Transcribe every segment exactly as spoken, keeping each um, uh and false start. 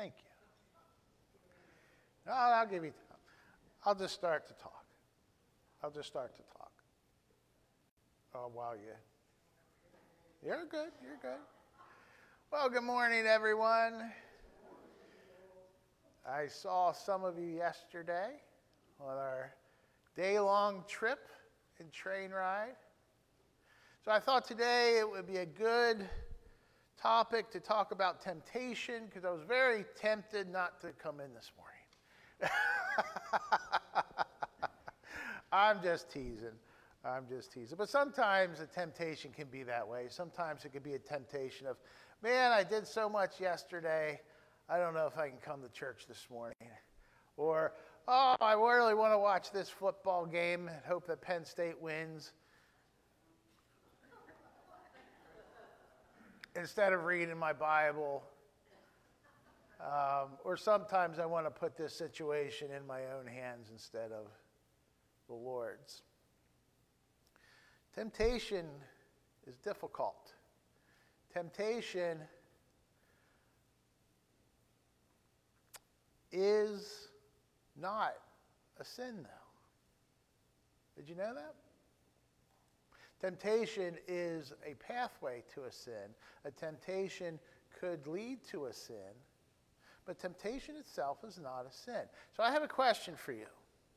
Thank you. No, I'll give you time. I'll just start to talk. I'll just start to talk. Oh, wow, you. You're good. You're good. Well, good morning, everyone. I saw some of you yesterday on our day-long trip and train ride. So I thought today it would be a good topic to talk about temptation because I was very tempted not to come in this morning. I'm just teasing. I'm just teasing. But sometimes a temptation can be that way. Sometimes it could be a temptation of, man, I did so much yesterday. I don't know if I can come to church this morning. Or, oh, I really want to watch this football game and hope that Penn State wins. Instead of reading my Bible. Um, or sometimes I want to put this situation in my own hands instead of the Lord's. Temptation is difficult. Temptation is not a sin, though. Did you know that? Temptation is a pathway to a sin. A temptation could lead to a sin, but temptation itself is not a sin. So I have a question for you.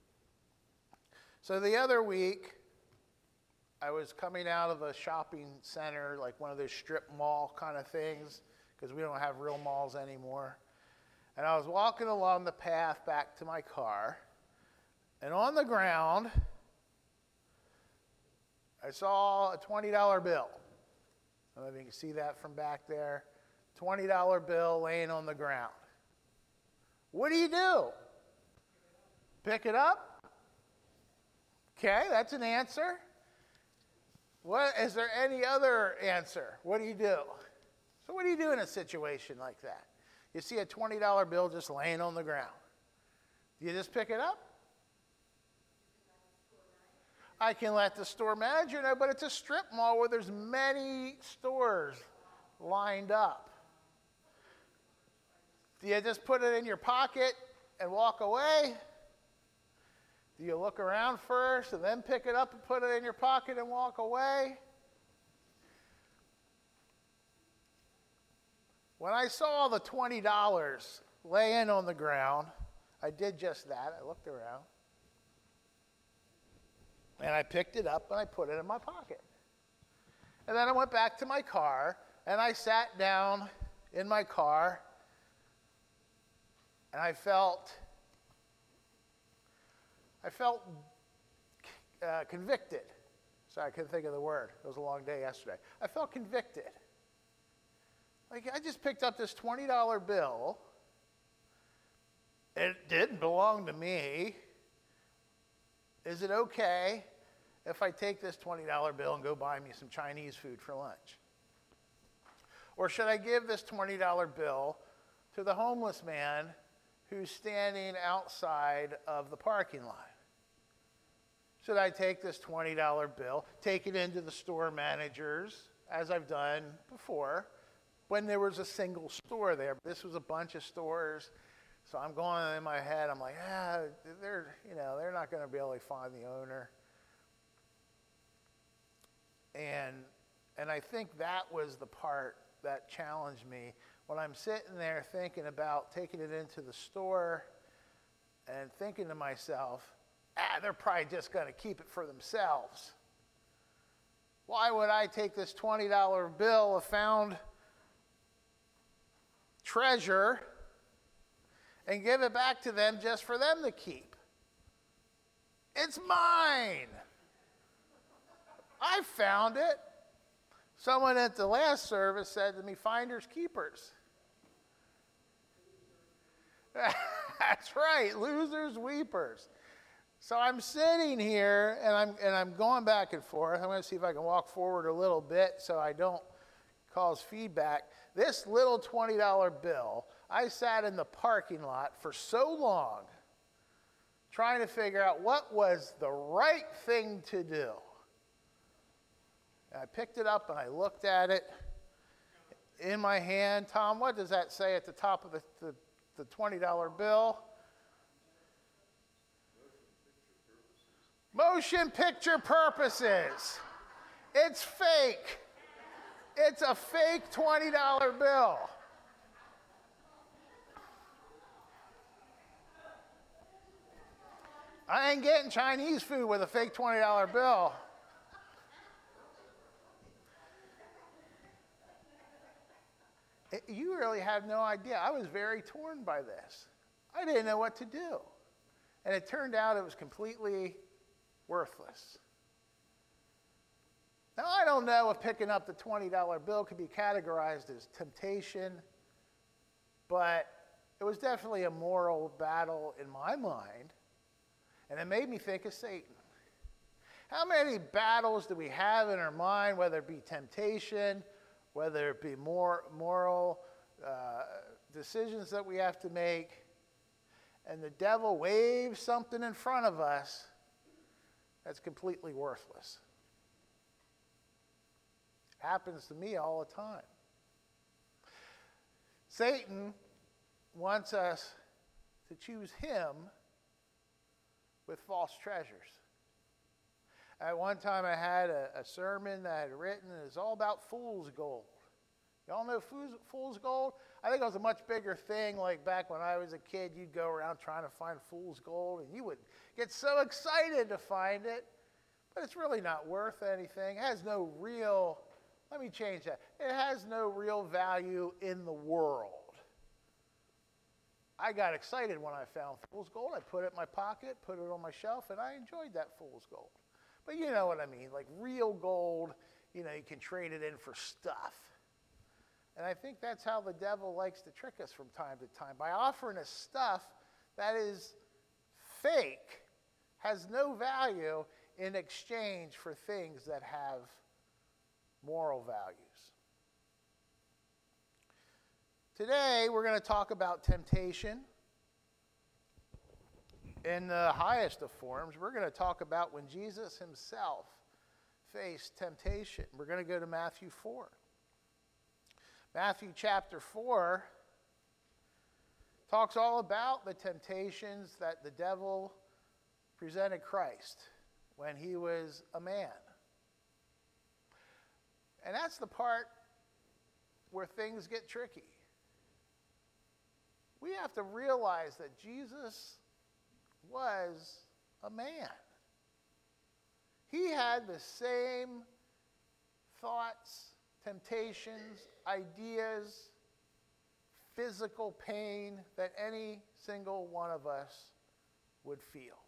So the other week, I was coming out of a shopping center, like one of those strip mall kind of things, because we don't have real malls anymore. And I was walking along the path back to my car, and on the ground, I saw a twenty dollar bill. I don't know if you can see that from back there. twenty dollar bill laying on the ground. What do you do? Pick it up? Okay, that's an answer. What, is there any other answer? What do you do? So what do you do in a situation like that? You see a twenty dollar bill just laying on the ground. Do you just pick it up? I can let the store manager know, but it's a strip mall where there's many stores lined up. Do you just put it in your pocket and walk away? Do you look around first and then pick it up and put it in your pocket and walk away? When I saw the twenty dollars laying on the ground, I did just that. I looked around. And I picked it up and I put it in my pocket. And then I went back to my car and I sat down in my car and I felt, I felt uh, convicted. Sorry, I couldn't think of the word. It was a long day yesterday. I felt convicted. Like I just picked up this twenty dollar bill. It didn't belong to me. Is it okay if I take this twenty dollar bill and go buy me some Chinese food for lunch? Or should I give this twenty dollar bill to the homeless man who's standing outside of the parking lot? Should I take this twenty dollar bill, take it into the store managers, as I've done before, when there was a single store there? This was a bunch of stores. So I'm going in my head, I'm like, ah, they're, you know, they're not going to be able to find the owner. And and I think that was the part that challenged me when I'm sitting there thinking about taking it into the store and thinking to myself, ah, they're probably just going to keep it for themselves. Why would I take this twenty dollar bill, a found treasure, and give it back to them just for them to keep? It's mine. I found it. Someone at the last service said to me, finders keepers. That's right, losers, weepers. So I'm sitting here and I'm and I'm going back and forth. I'm going to see if I can walk forward a little bit so I don't cause feedback. This little twenty dollar bill, I sat in the parking lot for so long trying to figure out what was the right thing to do. And I picked it up and I looked at it in my hand. Tom, what does that say at the top of the, the the twenty dollar bill. Motion picture purposes. It's fake. It's a fake twenty dollar bill. I ain't getting Chinese food with a fake twenty dollar bill. It, you really have no idea. I was very torn by this. I didn't know what to do. And it turned out it was completely worthless. Now, I don't know if picking up the twenty dollar bill could be categorized as temptation, but it was definitely a moral battle in my mind. And it made me think of Satan. How many battles do we have in our mind, whether it be temptation, whether it be more moral uh, decisions that we have to make, and the devil waves something in front of us that's completely worthless. Happens to me all the time. Satan wants us to choose him with false treasures. At one time I had a, a sermon that I had written, and it's all about fool's gold. Y'all know fool's, fool's gold? I think it was a much bigger thing, like back when I was a kid, you'd go around trying to find fool's gold, and you would get so excited to find it, but it's really not worth anything. It has no real, let me change that. It has no real value in the world. I got excited when I found fool's gold. I put it in my pocket, put it on my shelf, and I enjoyed that fool's gold. But you know what I mean, like real gold, you know, you can trade it in for stuff. And I think that's how the devil likes to trick us from time to time, by offering us stuff that is fake, has no value in exchange for things that have moral values. Today, we're going to talk about temptation in the highest of forms. We're going to talk about when Jesus himself faced temptation. We're going to go to Matthew four. Matthew chapter four talks all about the temptations that the devil presented Christ when he was a man. And that's the part where things get tricky. We have to realize that Jesus was a man. He had the same thoughts, temptations, ideas, physical pain that any single one of us would feel.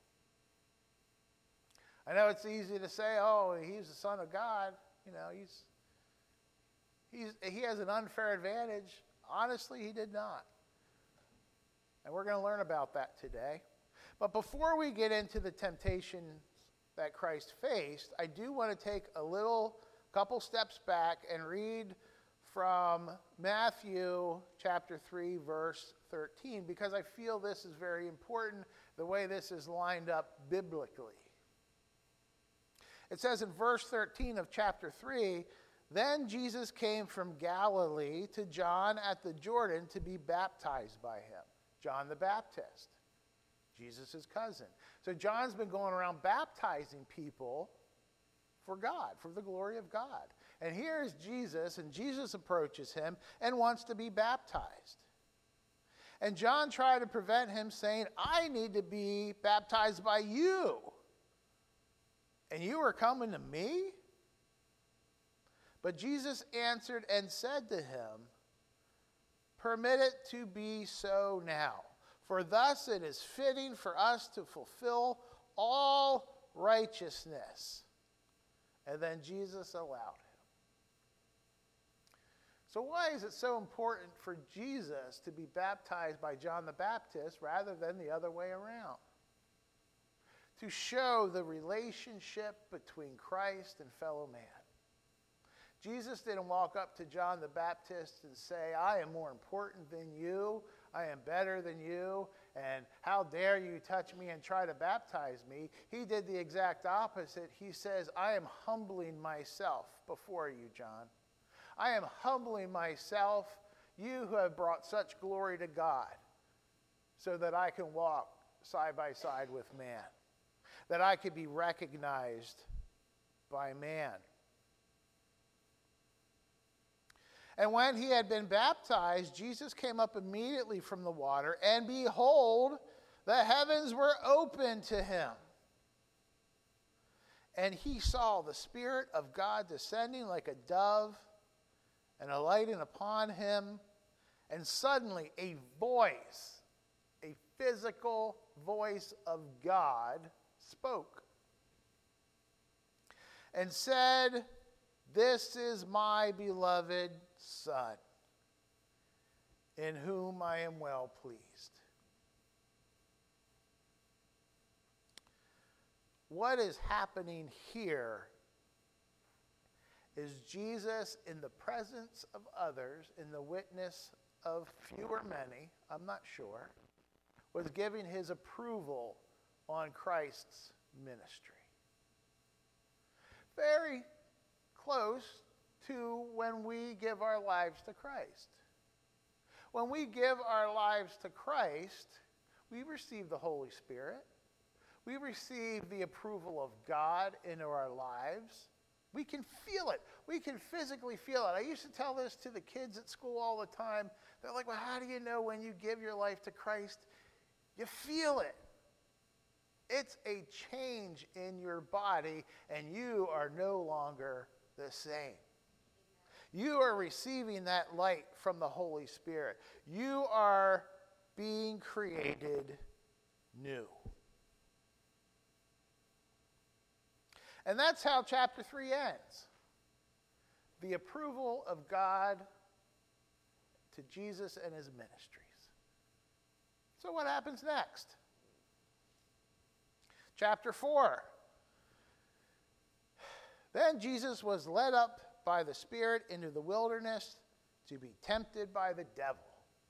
I know it's easy to say, oh, he's the Son of God. You know, he's, he's, he has an unfair advantage. Honestly, he did not. And we're going to learn about that today. But before we get into the temptations that Christ faced, I do want to take a little couple steps back and read from Matthew chapter three, verse thirteen, because I feel this is very important, the way this is lined up biblically. It says in verse thirteen of chapter three, "Then Jesus came from Galilee to John at the Jordan to be baptized by him." John the Baptist, Jesus' cousin. So John's been going around baptizing people for God, for the glory of God. And here's Jesus, and Jesus approaches him and wants to be baptized. And John tried to prevent him, saying, "I need to be baptized by you, and you are coming to me?" But Jesus answered and said to him, "Permit it to be so now, for thus it is fitting for us to fulfill all righteousness." And then Jesus allowed him. So why is it so important for Jesus to be baptized by John the Baptist rather than the other way around? To show the relationship between Christ and fellow man. Jesus didn't walk up to John the Baptist and say, "I am more important than you, I am better than you, and how dare you touch me and try to baptize me." He did the exact opposite. He says, "I am humbling myself before you, John. I am humbling myself, you who have brought such glory to God. so that I can walk side by side with man, that I could be recognized by man. And when he had been baptized, Jesus came up immediately from the water, and behold, the heavens were opened to him. And he saw the Spirit of God descending like a dove and alighting upon him. And suddenly a voice, a physical voice of God, spoke and said, "This is my beloved Son, in whom I am well pleased." What is happening here is Jesus, in the presence of others, in the witness of few or many, I'm not sure, was giving his approval on Christ's ministry. Very close to when we give our lives to Christ. When we give our lives to Christ, we receive the Holy Spirit. We receive the approval of God into our lives. We can feel it. We can physically feel it. I used to tell this to the kids at school all the time. They're like, well, how do you know when you give your life to Christ? You feel it. It's a change in your body, and you are no longer the same. You are receiving that light from the Holy Spirit. You are being created new. And that's how chapter three ends. The approval of God to Jesus and his ministries. So what happens next? Chapter four. Then Jesus was led up by the Spirit into the wilderness to be tempted by the devil.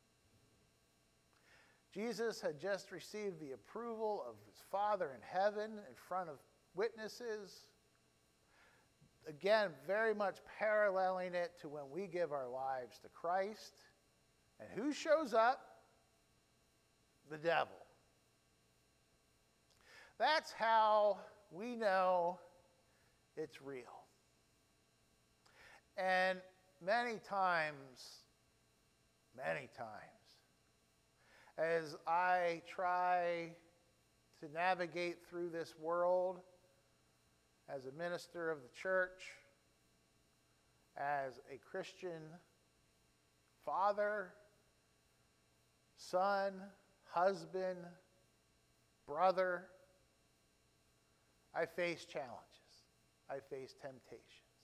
Jesus had just received the approval of his Father in heaven in front of witnesses. Again, very much paralleling it to when we give our lives to Christ. And who shows up? The devil. That's how we know it's real. And many times, many times, as I try to navigate through this world as a minister of the church, as a Christian father, son, husband, brother, I face challenges. I face temptations.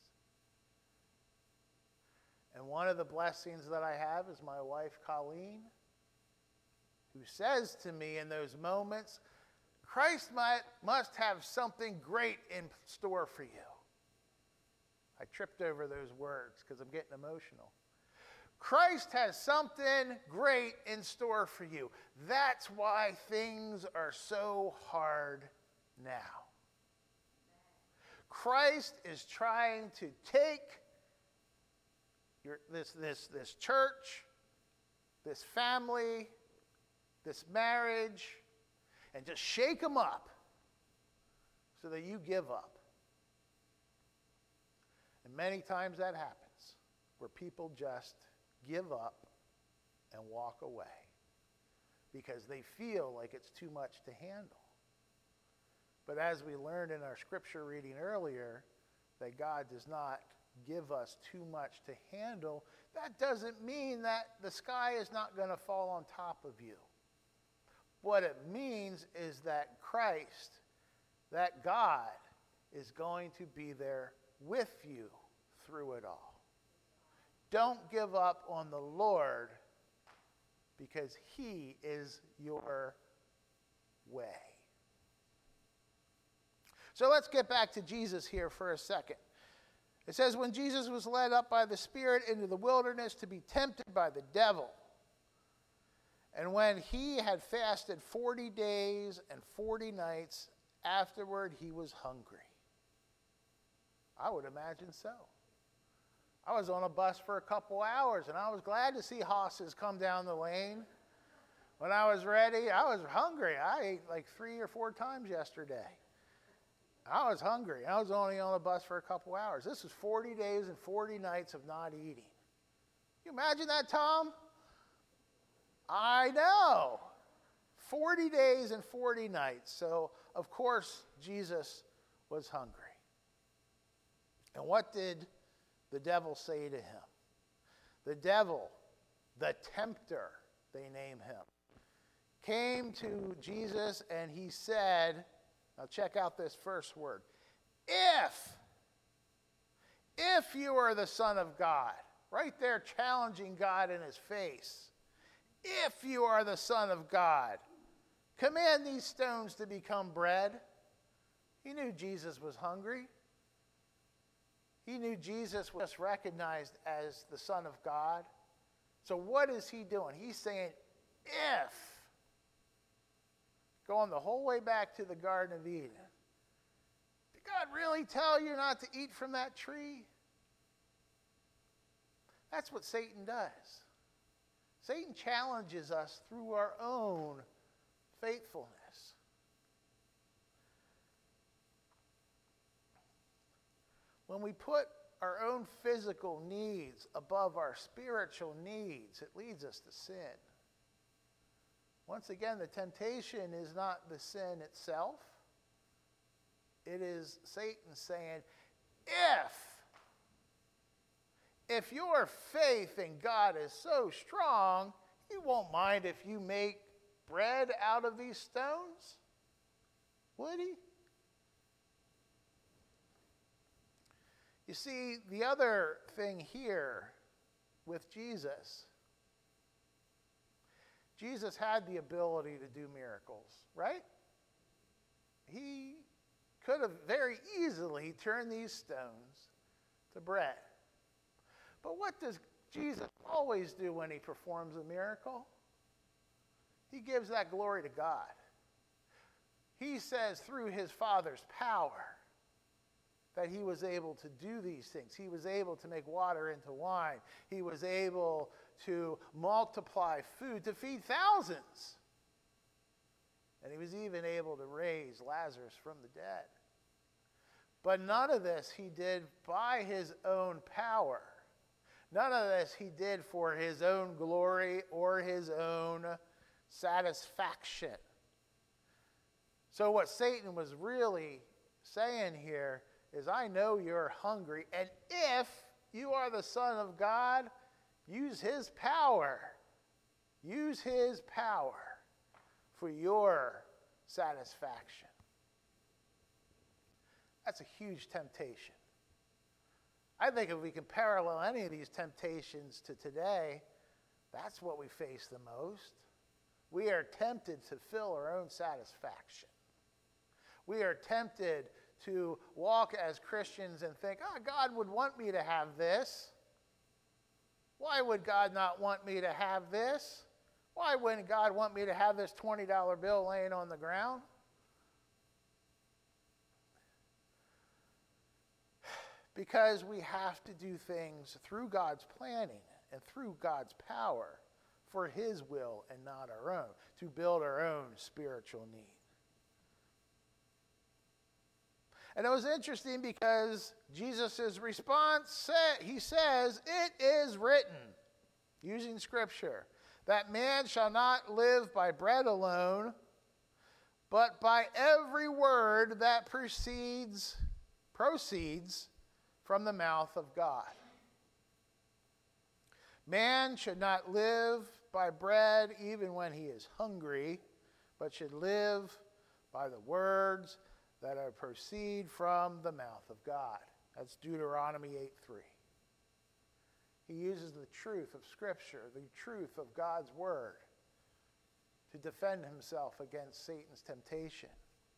And one of the blessings that I have is my wife, Colleen, who says to me in those moments, Christ might, must have something great in store for you. I tripped over those words because I'm getting emotional. Christ has something great in store for you. That's why things are so hard now. Christ is trying to take your, this, this, this church, this family, this marriage, and just shake them up so that you give up. And many times that happens, where people just give up and walk away because they feel like it's too much to handle. But as we learned in our scripture reading earlier, that God does not give us too much to handle, that doesn't mean that the sky is not going to fall on top of you. What it means is that Christ, that God, is going to be there with you through it all. Don't give up on the Lord because he is your way. So let's get back to Jesus here for a second. It says, when Jesus was led up by the Spirit into the wilderness to be tempted by the devil, and when he had fasted forty days and forty nights, afterward he was hungry. I would imagine so. I was on a bus for a couple hours, and I was glad to see horses come down the lane. when I was ready, I was hungry. I ate like three or four times yesterday. I was hungry. I was only on the bus for a couple hours. This is forty days and forty nights of not eating. Can you imagine that, Tom? I know. forty days and forty nights. So, of course, Jesus was hungry. And what did the devil say to him? The devil, the tempter, they name him, came to Jesus and he said, now check out this first word, if, if you are the Son of God, right there challenging God in his face, if you are the Son of God, command these stones to become bread. He knew Jesus was hungry. He knew Jesus was recognized as the Son of God. So what is he doing? He's saying, if. Going the whole way back to the Garden of Eden. Did God really tell you not to eat from that tree? That's what Satan does. Satan challenges us through our own faithfulness. When we put our own physical needs above our spiritual needs, it leads us to sin. Once again, the temptation is not the sin itself. It is Satan saying, if, if your faith in God is so strong, he won't mind if you make bread out of these stones? Would he? You see, the other thing here with Jesus, Jesus had the ability to do miracles, right? He could have very easily turned these stones to bread. But what does Jesus always do when he performs a miracle? He gives that glory to God. He says through his Father's power that he was able to do these things. He was able to make water into wine. He was able to multiply food to feed thousands. And he was even able to raise Lazarus from the dead. But none of this he did by his own power. None of this he did for his own glory or his own satisfaction. So what Satan was really saying here is, I know you're hungry, and if you are the Son of God, use his power. Use his power for your satisfaction. That's a huge temptation. I think if we can parallel any of these temptations to today, that's what we face the most. We are tempted to fill our own satisfaction. We are tempted to walk as Christians and think, oh, God would want me to have this. Why would God not want me to have this? Why wouldn't God want me to have this twenty dollar bill laying on the ground? Because we have to do things through God's planning and through God's power for his will and not our own, to build our own spiritual need. And it was interesting because Jesus' response, said, he says, it is written, using Scripture, that man shall not live by bread alone, but by every word that proceeds, proceeds from the mouth of God. Man should not live by bread even when he is hungry, but should live by the words that are proceed from the mouth of God. That's Deuteronomy eight three. He uses the truth of Scripture, the truth of God's Word, to defend himself against Satan's temptation.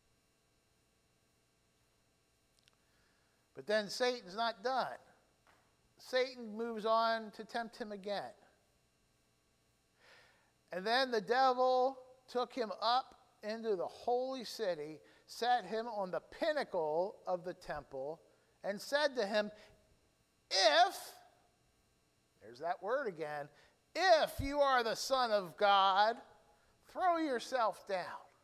But then Satan's not done. Satan moves on to tempt him again. And then the devil took him up into the holy city, set him on the pinnacle of the temple, and said to him, if, there's that word again, if you are the Son of God, throw yourself down.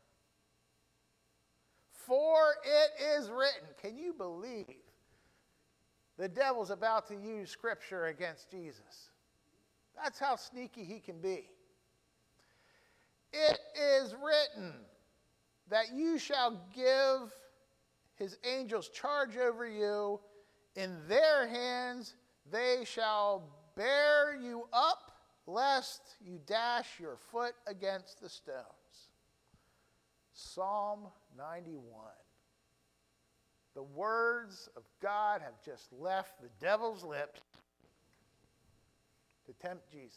For it is written. Can you believe the devil's about to use Scripture against Jesus? That's how sneaky he can be. It is written that you shall give his angels charge over you. In their hands they shall bear you up, lest you dash your foot against the stones. Psalm ninety-one. The words of God have just left the devil's lips to tempt Jesus.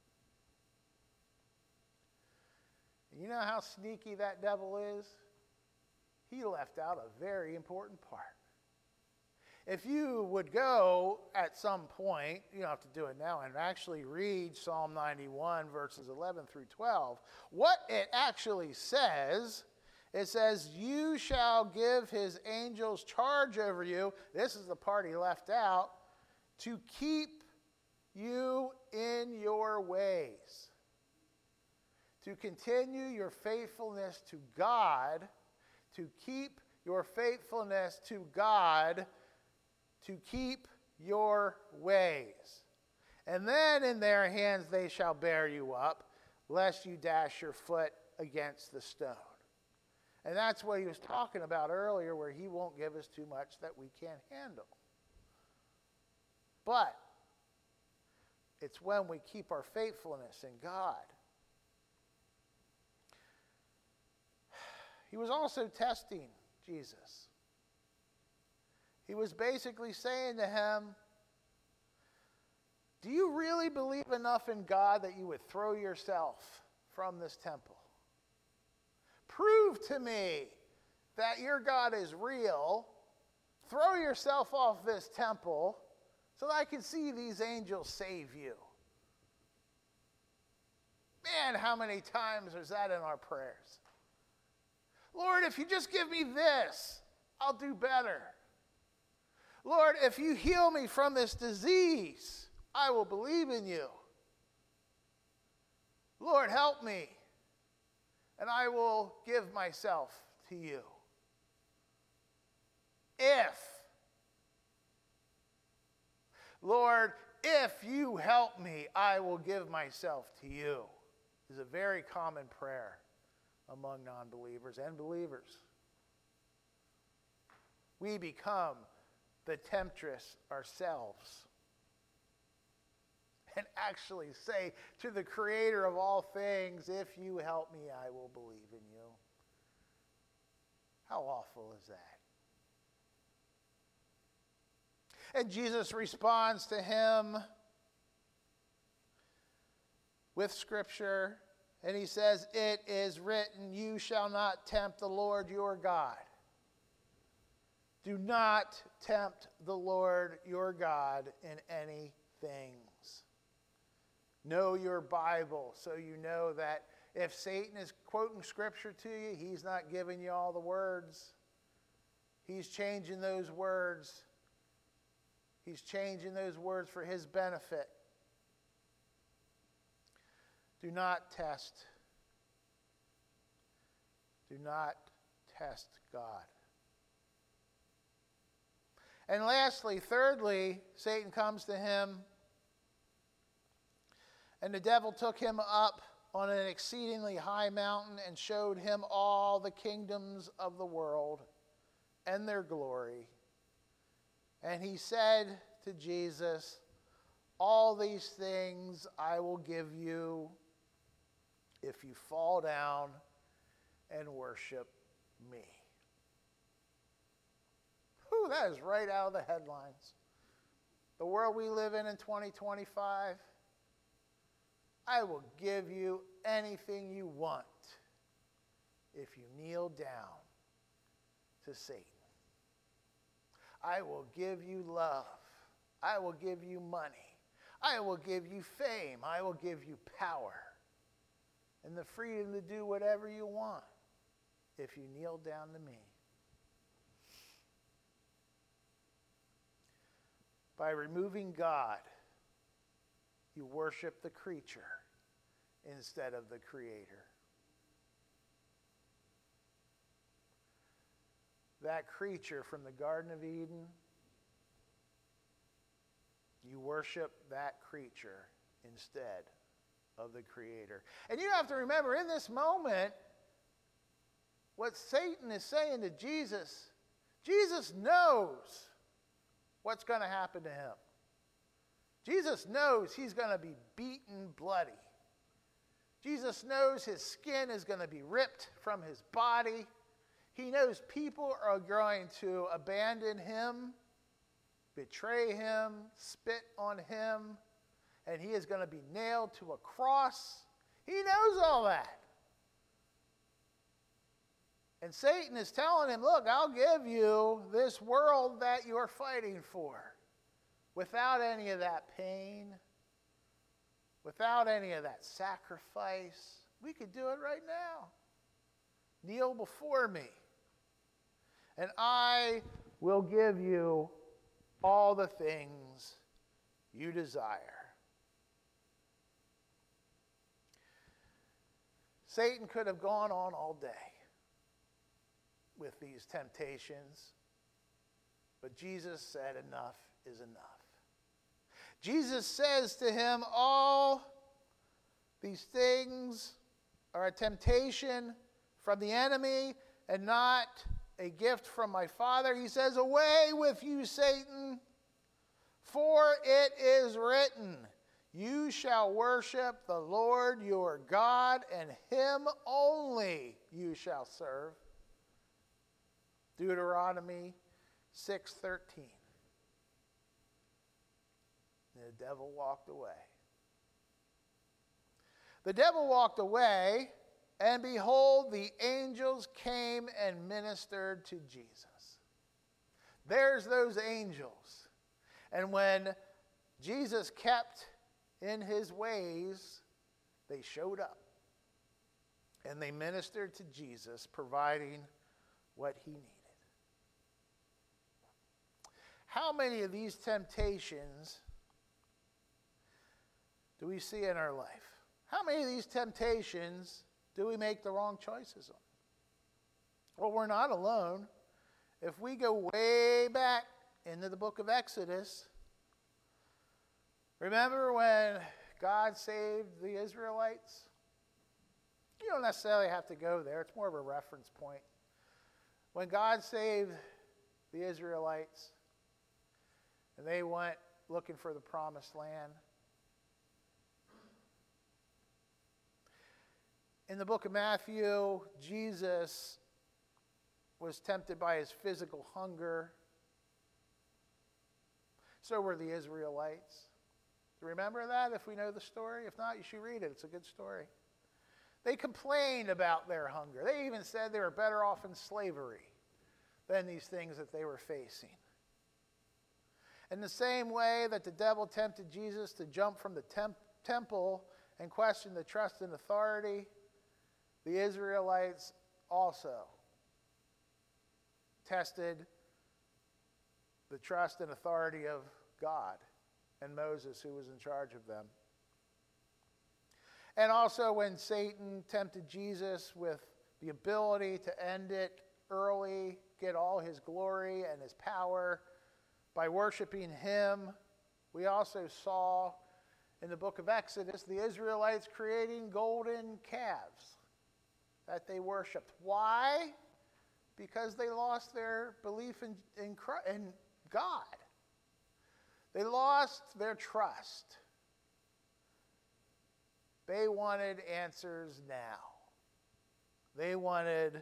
And you know how sneaky that devil is? He left out a very important part. If you would go at some point, you don't have to do it now, and actually read Psalm ninety-one, verses eleven through twelve, what it actually says, it says, you shall give his angels charge over you. This is the part he left out. To keep you in your ways. To continue your faithfulness to God. To keep your faithfulness to God. To keep your ways. And then in their hands they shall bear you up, lest you dash your foot against the stone. And that's what he was talking about earlier, where he won't give us too much that we can't handle. But it's when we keep our faithfulness in God. He was also testing Jesus. He was basically saying to him, do you really believe enough in God that you would throw yourself from this temple? Prove to me that your God is real. Throw yourself off this temple so that I can see these angels save you. Man, how many times is that in our prayers? Lord, if you just give me this, I'll do better. Lord, if you heal me from this disease, I will believe in you. Lord, help me, and I will give myself to you. If, Lord, if you help me, I will give myself to you, is a very common prayer among non-believers and believers. We become the temptress ourselves and actually say to the Creator of all things, if you help me, I will believe in you. How awful is that? And Jesus responds to him with Scripture, and he says, it is written, you shall not tempt the Lord your God. Do not tempt the Lord your God in any things. Know your Bible so you know that if Satan is quoting Scripture to you, he's not giving you all the words. He's changing those words. He's changing those words for his benefit. Do not test. Do not test God. And lastly, thirdly, Satan comes to him, and the devil took him up on an exceedingly high mountain and showed him all the kingdoms of the world and their glory. And he said to Jesus, all these things I will give you if you fall down and worship me. Whew, that is right out of the headlines. The world we live in in twenty twenty-five, I will give you anything you want if you kneel down to Satan. I will give you love. I will give you money. I will give you fame. I will give you power and the freedom to do whatever you want if you kneel down to me. By removing God, you worship the creature instead of the Creator. that creature from the Garden of Eden. You worship that creature instead of the Creator. And you have to remember, in this moment, what Satan is saying to Jesus, Jesus knows what's going to happen to him. Jesus knows he's going to be beaten bloody. Jesus knows his skin is going to be ripped from his body. He knows people are going to abandon him, betray him, spit on him, and he is going to be nailed to a cross. He knows all that. And Satan is telling him, look, I'll give you this world that you're fighting for without any of that pain, without any of that sacrifice. We could do it right now. Kneel before me, and I will give you all the things you desire. Satan could have gone on all day with these temptations, but Jesus said enough is enough. Jesus says to him, all these things are a temptation from the enemy and not a gift from my Father. He says, away with you, Satan, for it is written, you shall worship the Lord your God, and him only you shall serve. Deuteronomy six thirteen. The devil walked away. The devil walked away, and behold, the angels came and ministered to Jesus. There's those angels. And when Jesus kept in his ways, they showed up. And they ministered to Jesus, providing what he needed. How many of these temptations do we see in our life? How many of these temptations do we make the wrong choices on? Well, we're not alone. If we go way back into the book of Exodus, remember when God saved the Israelites? You don't necessarily have to go there. It's more of a reference point. When God saved the Israelites, and they went looking for the promised land, in the book of Matthew, Jesus was tempted by his physical hunger. So were the Israelites. Do you remember that if we know the story? If not, you should read it. It's a good story. They complained about their hunger. They even said they were better off in slavery than these things that they were facing. In the same way that the devil tempted Jesus to jump from the temp- temple and question the trust and authority, the Israelites also tested the trust and authority of God and Moses, who was in charge of them. And also when Satan tempted Jesus with the ability to end it early, get all his glory and his power by worshiping him, we also saw in the book of Exodus the Israelites creating golden calves that they worshiped. Why? Because they lost their belief in, in, Christ, in God. They lost their trust. They wanted answers now. They wanted,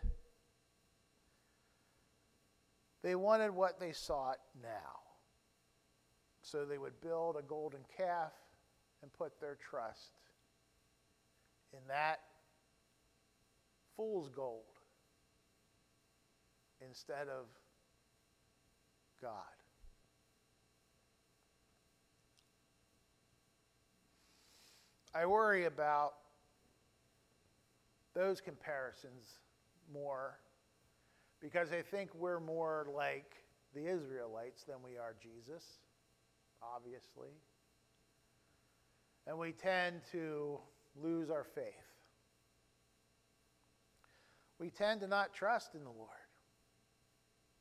they wanted what they sought now. So they would build a golden calf and put their trust in that fool's gold instead of God. I worry about those comparisons more because I think we're more like the Israelites than we are Jesus, obviously. And we tend to lose our faith. We tend to not trust in the Lord.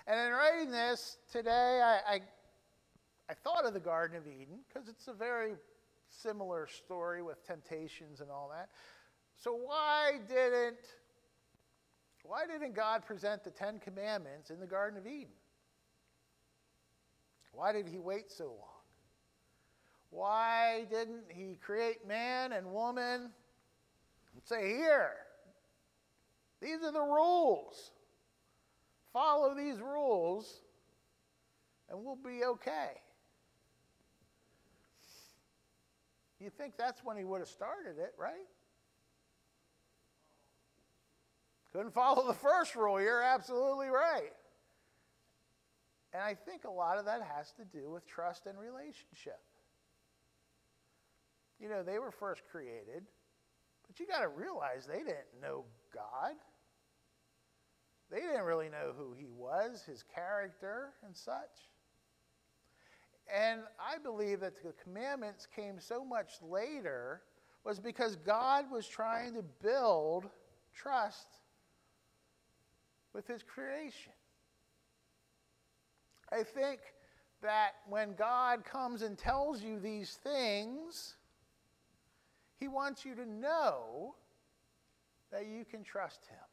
And in writing this today, I, I, I thought of the Garden of Eden because it's a very similar story with temptations and all that. So why didn't, why didn't God present the Ten Commandments in the Garden of Eden? Why did he wait so long? Why didn't he create man and woman and say, here, these are the rules. Follow these rules and we'll be okay. You think that's when he would have started it, right? Couldn't follow the first rule. You're absolutely right. And I think a lot of that has to do with trust and relationship. You know, they were first created, but you got to realize they didn't know God. They didn't really know who he was, his character and such. And I believe that the commandments came so much later was because God was trying to build trust with his creation. I think that when God comes and tells you these things, he wants you to know that you can trust him.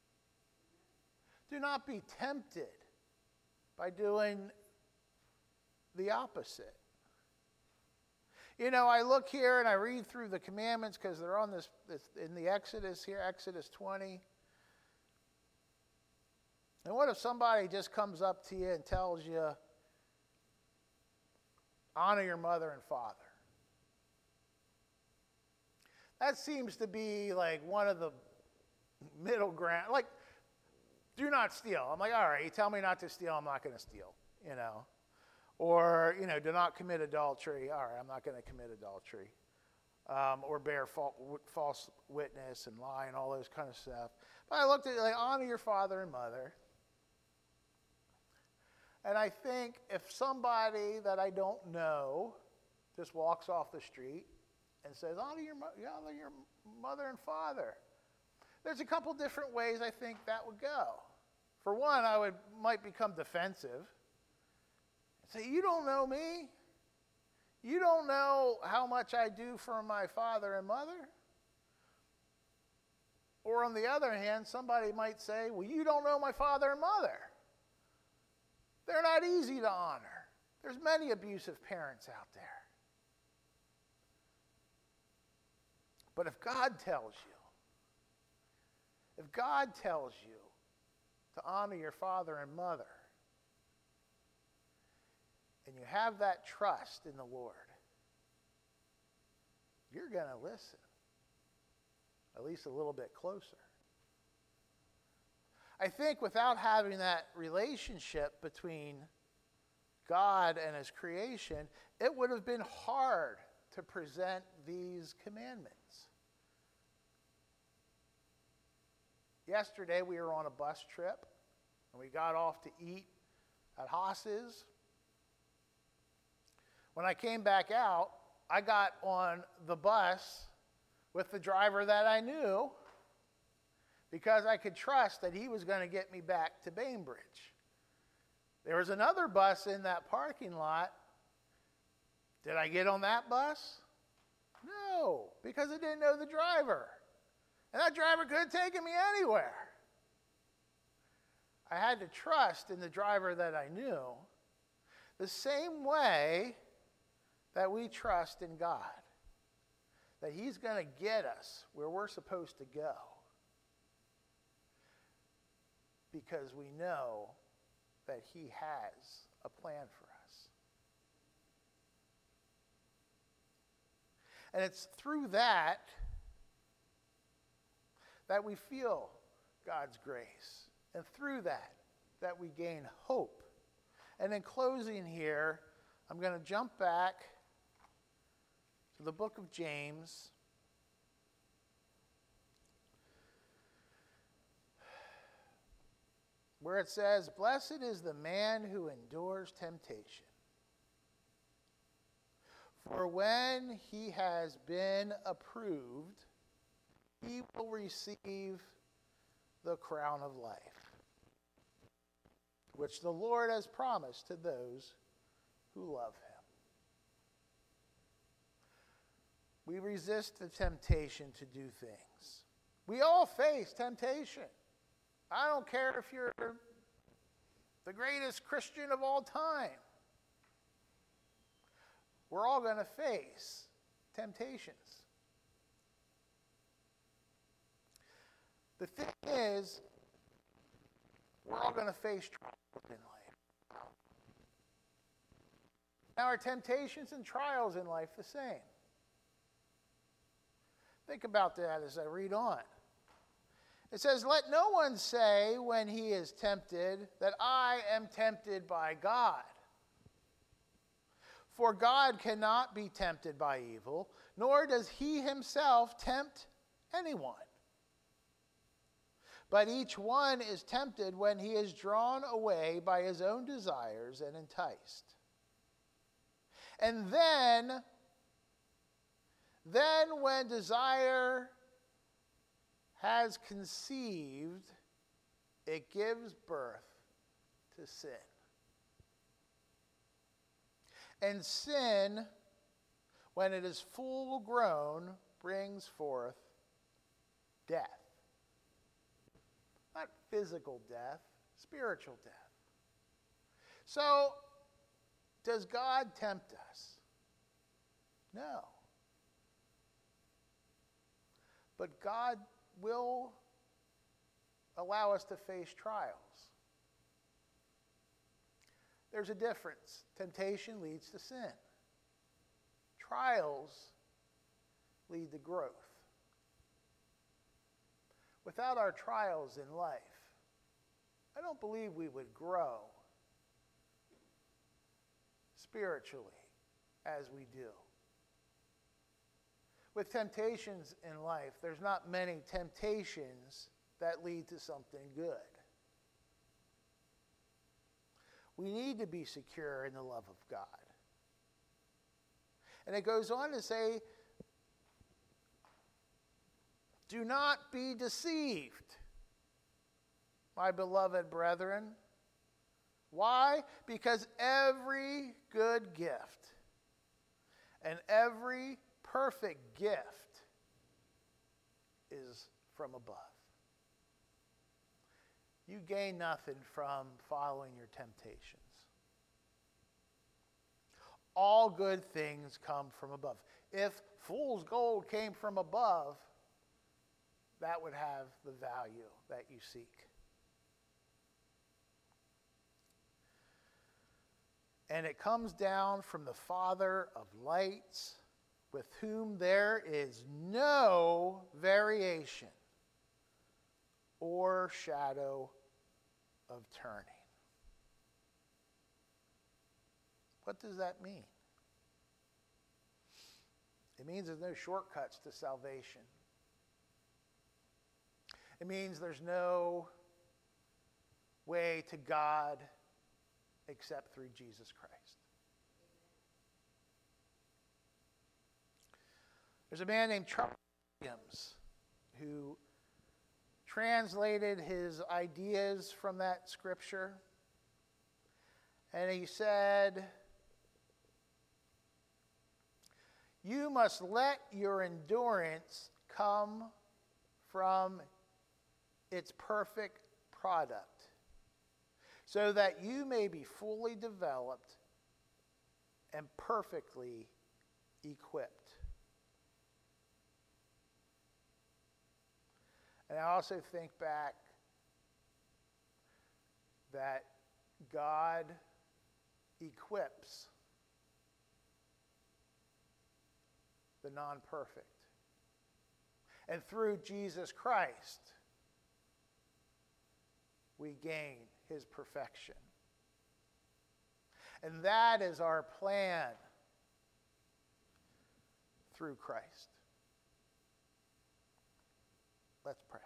Do not be tempted by doing the opposite. You know, I look here and I read through the commandments because they're on this, this in the Exodus here, Exodus twenty. And what if somebody just comes up to you and tells you, honor your mother and father? That seems to be like one of the middle ground. Like, do not steal. I'm like, all right, you tell me not to steal, I'm not going to steal, you know. Or, you know, do not commit adultery. All right, I'm not going to commit adultery. Um, or bear false witness and lie and all those kind of stuff. But I looked at it like, honor your father and mother. And I think if somebody that I don't know just walks off the street and says, honor your, honor your mother and father, there's a couple different ways I think that would go. For one, I would might become defensive. Say, you don't know me. You don't know how much I do for my father and mother. Or on the other hand, somebody might say, well, you don't know my father and mother. They're not easy to honor. There's many abusive parents out there. But if God tells you, if God tells you to honor your father and mother, and you have that trust in the Lord, you're going to listen, at least a little bit closer. I think without having that relationship between God and his creation, it would have been hard to present these commandments. Yesterday we were on a bus trip, and we got off to eat at Haas's. When I came back out, I got on the bus with the driver that I knew because I could trust that he was going to get me back to Bainbridge. There was another bus in that parking lot. Did I get on that bus? No, because I didn't know the driver. And that driver could have taken me anywhere. I had to trust in the driver that I knew the same way that we trust in God, that he's going to get us where we're supposed to go because we know that he has a plan for us. And it's through that that we feel God's grace, and through that that we gain hope. And in closing here, I'm going to jump back to the book of James. Where it says, blessed is the man who endures temptation. For when he has been approved, he will receive the crown of life, which the Lord has promised to those who love him. We resist the temptation to do things. We all face temptation. I don't care if you're the greatest Christian of all time. We're all going to face temptations. The thing is, we're all going to face trials in life. Now, are temptations and trials in life the same? Think about that as I read on. It says, "Let no one say when he is tempted that I am tempted by God. For God cannot be tempted by evil, nor does he himself tempt anyone. But each one is tempted when he is drawn away by his own desires and enticed. And then, then when desire has conceived, it gives birth to sin. And sin, when it is full grown, brings forth death." Not physical death, spiritual death. So, does God tempt us? No. But God will allow us to face trials. There's a difference. Temptation leads to sin. Trials lead to growth. Without our trials in life, I don't believe we would grow spiritually as we do. With temptations in life, there's not many temptations that lead to something good. We need to be secure in the love of God. And it goes on to say, "Do not be deceived, my beloved brethren." Why? Because every good gift and every perfect gift is from above. You gain nothing from following your temptations. All good things come from above. If fool's gold came from above, that would have the value that you seek. And it comes down from the Father of lights, with whom there is no variation or shadow of turning. What does that mean? It means there's no shortcuts to salvation. It means there's no way to God except through Jesus Christ. There's a man named Charles Williams who translated his ideas from that scripture. And he said, "You must let your endurance come from its perfect product, so that you may be fully developed and perfectly equipped." And I also think back that God equips the non-perfect. And through Jesus Christ, we gain his perfection. And that is our plan through Christ. Let's pray.